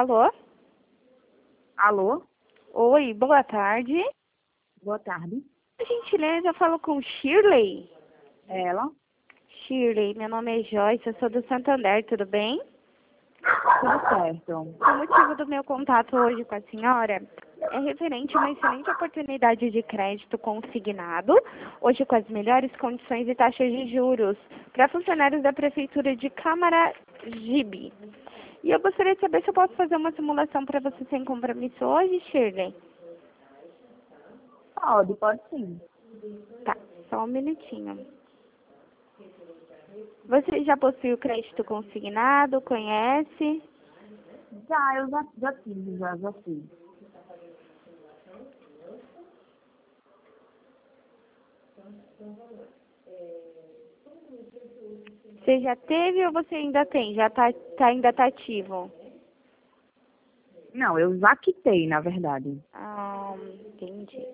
Alô? Alô? Oi, boa tarde. Boa tarde. Por gentileza, eu falo com Shirley. Ela? Shirley, meu nome é Joyce, eu sou do Santander, tudo bem? Tudo certo. O motivo do meu contato hoje com a senhora é referente a uma excelente oportunidade de crédito consignado, hoje com as melhores condições e taxas de juros, para funcionários da Prefeitura de Camaragibe. E eu gostaria de saber se eu posso fazer uma simulação para você sem compromisso hoje, Shirley. Pode sim. Tá, só um minutinho. Você já possui o crédito consignado, conhece? Eu já tive, já fiz. Você já teve ou você ainda tem? Ainda tá ativo? Não, eu já quitei, na verdade. Entendi.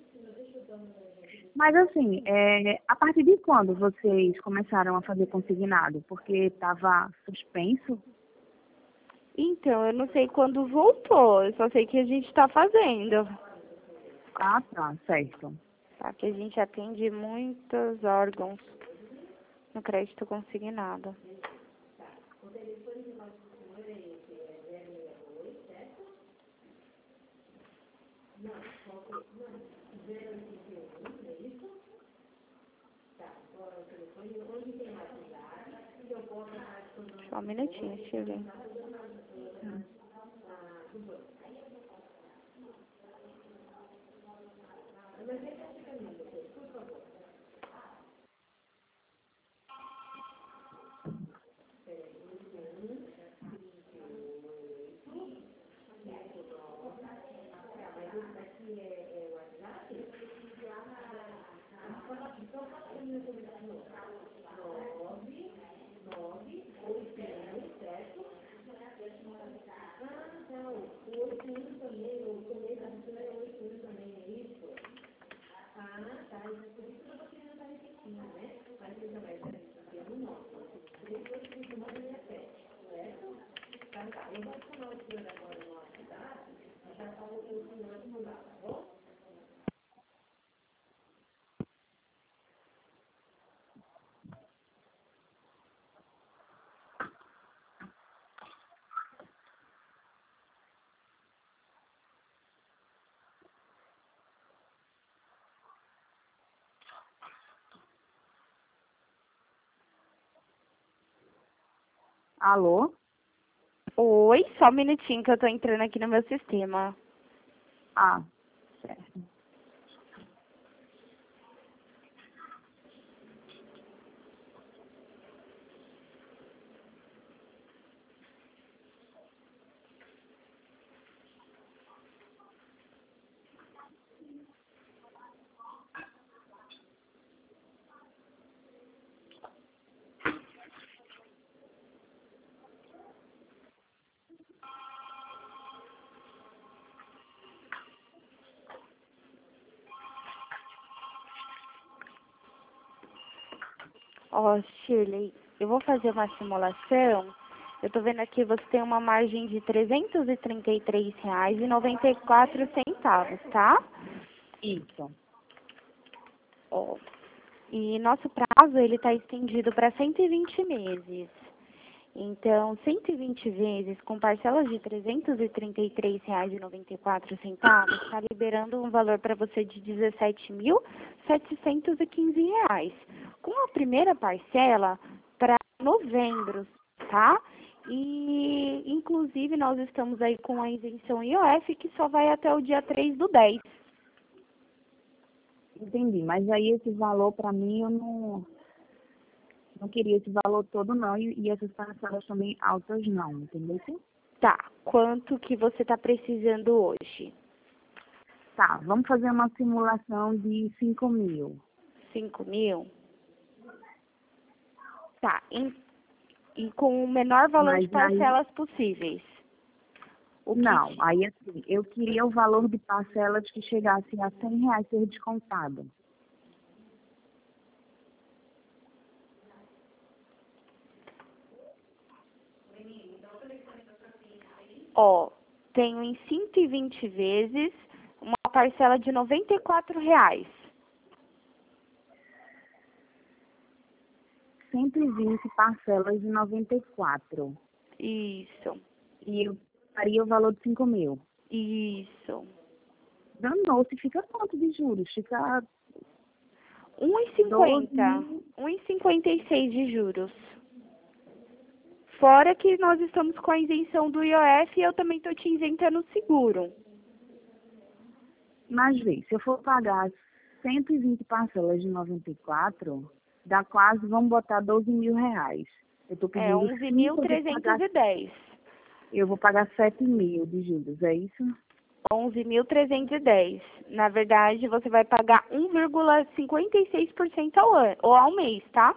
Mas assim, a partir de quando vocês começaram a fazer consignado? Porque estava suspenso? Então, eu não sei quando voltou, eu só sei que a gente está fazendo. Ah, tá, certo. Tá? Que a gente atende muitos órgãos no crédito consignado. Só um minutinho, Shirley. Alô? Oi, só um minutinho que eu tô entrando aqui no meu sistema. Ah, certo. Ó, Shirley, eu vou fazer uma simulação. Eu tô vendo aqui você tem uma margem de R$ 333,94, tá? Isso. Ó, e nosso prazo, ele tá estendido para 120 meses. Então, 120 vezes com parcelas de R$ 333,94, está liberando um valor para você de R$ 17.715. Com a primeira parcela para novembro, tá? E, inclusive, nós estamos aí com a isenção IOF que só vai até o dia 3/10. Entendi. Mas aí esse valor, para mim, eu não queria esse valor todo, não. E essas parcelas também altas, não. Entendeu? Tá, quanto que você está precisando hoje? Tá, vamos fazer uma simulação de 5.000. 5.000? Tá, e com o menor valor de Mas aí, parcelas possíveis. O que não, aí assim, eu queria o valor de parcelas que chegasse a R$ 100 ser descontado. Ó, tenho em 120 vezes uma parcela de R$ 94,00. 120 parcelas de 94. Isso, E eu faria o valor de 5.000. isso. Danou-se, fica quanto de juros? Fica 1,50, 12.000. 1,56 de juros. Fora que nós estamos com a isenção do IOF e eu também estou te isentando o seguro. Mas vê, se eu for pagar 120 parcelas de 94, dá quase, vamos botar R$ 12.000. Eu estou É pedindo 5, eu vou pagar 7.000 de juros, é isso? 11.310. Na verdade, você vai pagar 1,56% ao ano, ou ao mês, tá?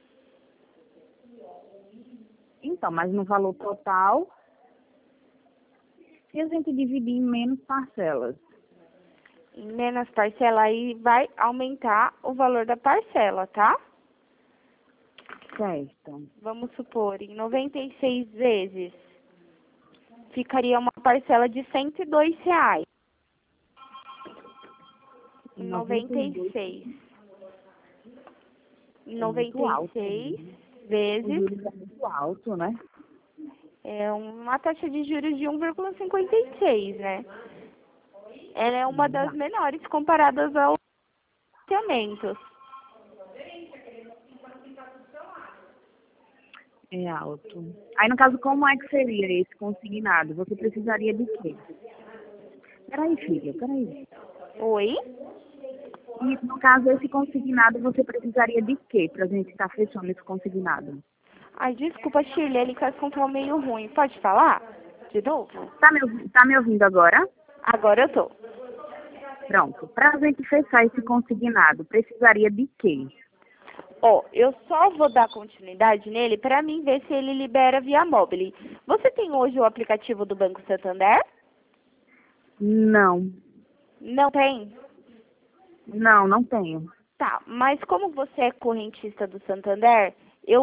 Então, mas no valor total, se a gente dividir em menos parcelas, Em menos parcela, aí vai aumentar o valor da parcela, tá? certo? Vamos supor, em 96 vezes, ficaria uma parcela de R$ 102,00. Em 92 96. Em é muito alto, 96 né? O vezes, juros é muito alto, né? é uma taxa de juros de 1,56, né? Ela é uma das menores comparadas aos financiamentos. É alto. Aí, no caso, como é que seria esse consignado? Você precisaria de quê? Peraí, filha, peraí. Oi? E, no caso, esse consignado, você precisaria de quê para a gente estar fechando esse consignado? Ai, desculpa, Shirley, ele quer contar meio ruim. Pode falar? De novo? Tá me ouvindo agora? Agora eu tô. Pronto. Para a gente fechar esse consignado, precisaria de quê? Ó, eu só vou dar continuidade nele para mim ver se ele libera via mobile. Você tem hoje o aplicativo do Banco Santander? Não. Não tem? Não, não tenho. Tá, mas como você é correntista do Santander,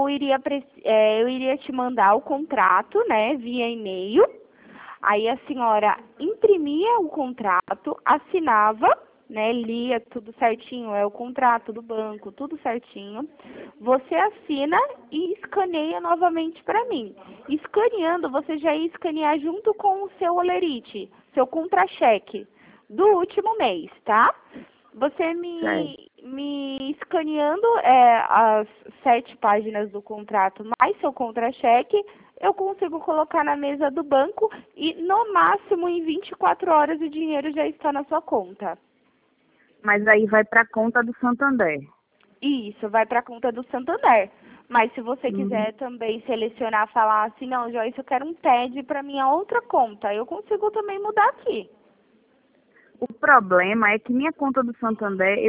eu iria te mandar o contrato, né, via e-mail. Aí a senhora imprimia o contrato, assinava, né, lia tudo certinho, é o contrato do banco, tudo certinho. Você assina e escaneia novamente para mim. Escaneando, você já ia escanear junto com o seu olerite, seu contra-cheque do último mês, tá? Você Certo. me escaneando as 7 páginas do contrato mais seu contra-cheque, eu consigo colocar na mesa do banco e no máximo em 24 horas o dinheiro já está na sua conta. Mas aí vai para a conta do Santander. Isso, vai para a conta do Santander. Mas se você Uhum. quiser também selecionar, falar assim, não, Joyce, eu quero um TED para minha outra conta, eu consigo também mudar aqui. O problema é que minha conta do Santander,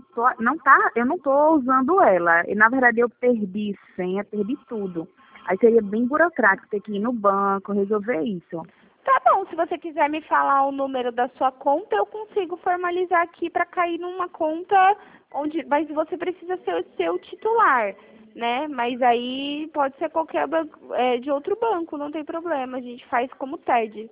eu não tô usando ela. E, na verdade, eu perdi senha, perdi tudo. Aí seria bem burocrático ter que ir no banco, resolver isso. Tá bom, se você quiser me falar o número da sua conta, eu consigo formalizar aqui para cair numa conta onde, mas você precisa ser o seu titular, né? Mas aí pode ser qualquer banco, de outro banco, não tem problema, a gente faz como TED.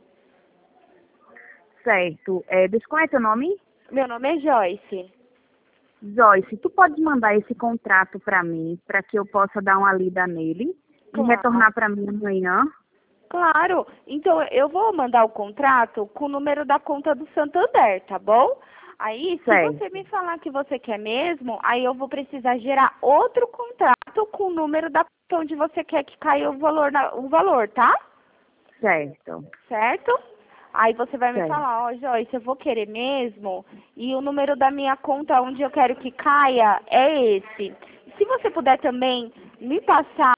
Certo. Como é teu nome? Meu nome é Joyce. Joyce, tu pode mandar esse contrato para mim, para que eu possa dar uma lida nele e Claro. retornar para mim amanhã? Claro. Então, eu vou mandar o contrato com o número da conta do Santander, tá bom? Aí, se você Certo, me falar que você quer mesmo, aí eu vou precisar gerar outro contrato com o número da conta onde você quer que caia o valor, tá? certo, Certo? Aí você vai me certo. falar, ó, Joyce, eu vou querer mesmo, e o número da minha conta onde eu quero que caia é esse. Se você puder também me passar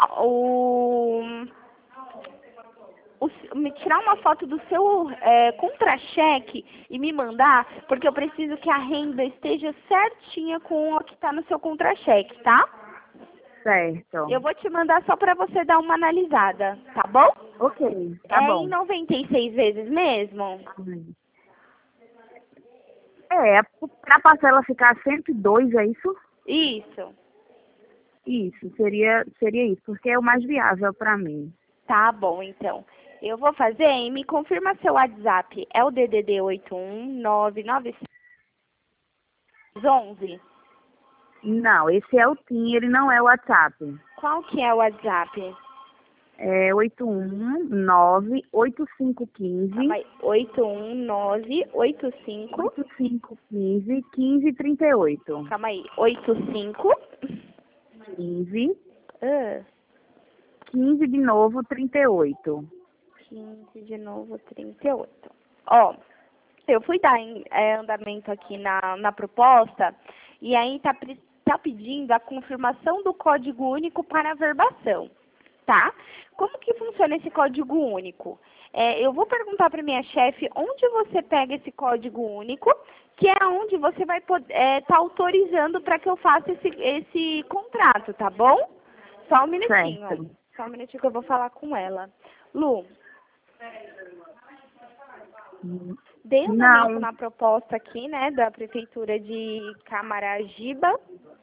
me tirar uma foto do seu contra-cheque e me mandar, porque eu preciso que a renda esteja certinha com o que está no seu contra-cheque, tá? Certo. Eu vou te mandar só para você dar uma analisada, tá bom? Ok, tá É em bom. 96 vezes mesmo? Para a parcela ficar 102, é isso? Isso. Isso, seria isso, porque é o mais viável para mim. Tá bom, então. Eu vou fazer e me confirma seu WhatsApp. É o DDD 8199611? Não, esse é o TIM, ele não é o WhatsApp. Qual que é o WhatsApp? É 819-8515. Calma aí. 81985. 8515-1538. Calma aí. 85. 15, Ah, 15 de novo, 38. 15 de novo, 38. Ó, eu fui dar andamento aqui na proposta e aí tá pedindo a confirmação do código único para a verbação, tá? Como que funciona esse código único? Eu vou perguntar para minha chefe onde você pega esse código único, que é onde você vai poder tá autorizando para que eu faça esse contrato, tá bom? Só um minutinho. Certo. Só um minutinho que eu vou falar com ela. Lu, dei andamento Não, na proposta aqui, né, da Prefeitura de Camaragibe,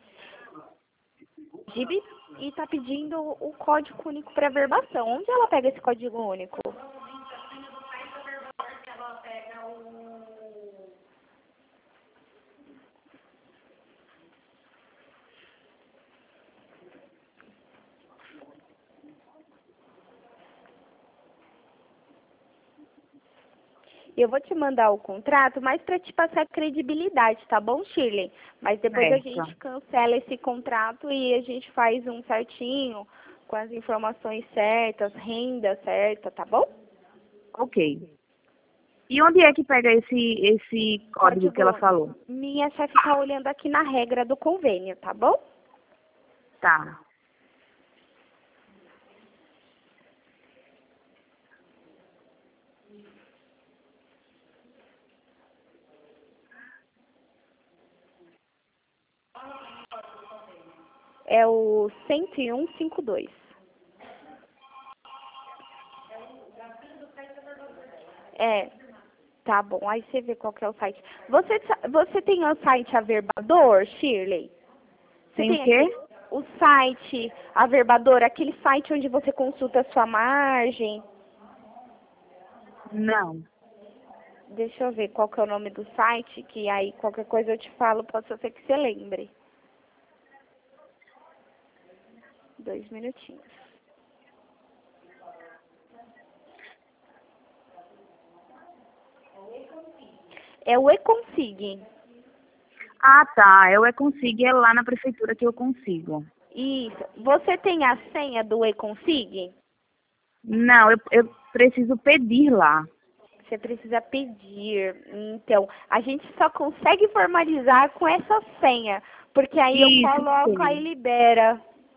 e está pedindo o código único para verbação. Onde ela pega esse código único? Eu vou te mandar o contrato, mas para te passar credibilidade, tá bom, Shirley? Mas depois a certo. gente cancela esse contrato e a gente faz um certinho, com as informações certas, renda certa, tá bom? Ok. E onde é que pega esse código que ela falou? Minha chefe tá olhando aqui na regra do convênio, tá bom? Tá. É o 10152. É, tá bom. Aí você vê qual que é o site. Você tem o site Averbador, Shirley? Você Tem o tem quê? o site Averbador, aquele site onde você consulta a sua margem? Não. Deixa eu ver qual que é o nome do site, que aí qualquer coisa eu te falo, pode ser que você lembre. 2 minutinhos. É o Econsig. Ah, tá. Eu consigo, é lá na prefeitura que eu consigo. Isso. Você tem a senha do Econsig? Não, eu preciso pedir lá. Você precisa pedir. Então, a gente só consegue formalizar com essa senha, porque aí eu Isso, coloco, aí sei. libera.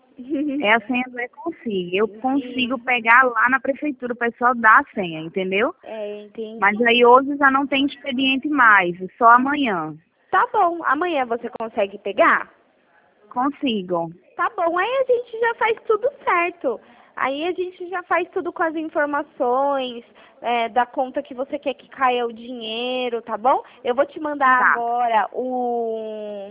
É a senha do consigo. Eu consigo Isso. pegar lá na prefeitura, o pessoal dá a senha, entendeu? Mas Entendi. aí hoje já não tem expediente mais, só amanhã. Tá bom. Amanhã você consegue pegar? Consigo. Tá bom, aí a gente já faz tudo certo. Aí a gente já faz tudo com as informações, da conta que você quer que caia o dinheiro, tá bom? Eu vou te mandar Tá. agora o...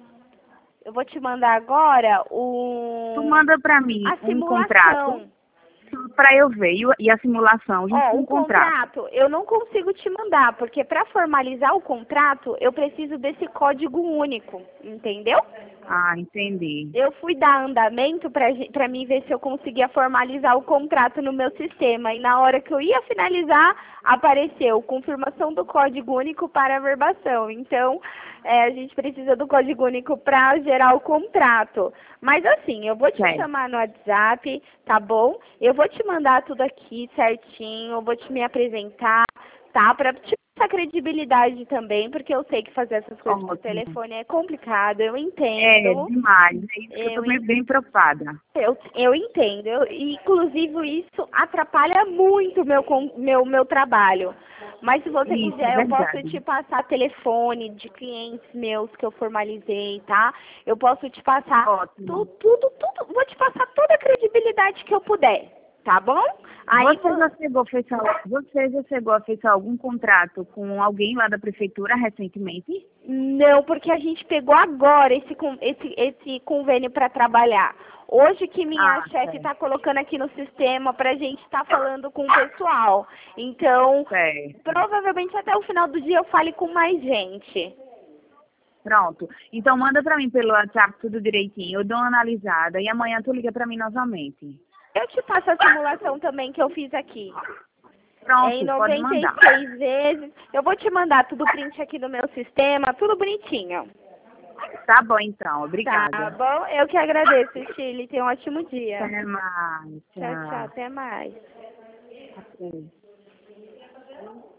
Eu vou te mandar agora Tu manda pra mim a um contrato simulação. pra eu ver e a simulação junto Ó, com o o contrato. contrato, eu não consigo te mandar, porque para formalizar o contrato, eu preciso desse código único, entendeu? Ah, entendi. Eu fui dar andamento para mim ver se eu conseguia formalizar o contrato no meu sistema. E na hora que eu ia finalizar, apareceu confirmação do código único para a verbação. Então, a gente precisa do código único para gerar o contrato. Mas assim, eu vou te Certo. chamar no WhatsApp, tá bom? Eu vou te mandar tudo aqui certinho, eu vou te me apresentar, tá? Para te passar credibilidade também, porque eu sei que fazer essas coisas por Ótimo. telefone é complicado, eu É, entendo. demais. É isso que eu tô Eu, bem preocupada. eu entendo. Inclusive, isso atrapalha muito meu trabalho. Mas se você Isso, quiser, eu posso verdade. te passar telefone de clientes meus que eu formalizei, tá? Eu posso te passar Ótimo. tudo. Vou te passar toda a credibilidade que eu puder. tá bom? Aí Você já chegou a fechar algum contrato com alguém lá da prefeitura recentemente? não, porque a gente pegou agora esse convênio para trabalhar. Hoje que minha chefe Certo. está colocando aqui no sistema para a gente estar falando com o pessoal. Então, Certo. provavelmente até o final do dia eu fale com mais gente. Pronto. Então manda pra mim pelo WhatsApp tudo direitinho. Eu dou uma analisada e amanhã tu liga pra mim novamente. Eu te passo a simulação também que eu fiz aqui. É em Pronto, pode mandar. 96 vezes. Eu vou te mandar tudo print aqui do meu sistema, tudo bonitinho. Tá bom então, Tá obrigada. bom? Eu que agradeço, Chile. Tenha um ótimo dia. Até mais. Tchau, tchau. Até mais. Até.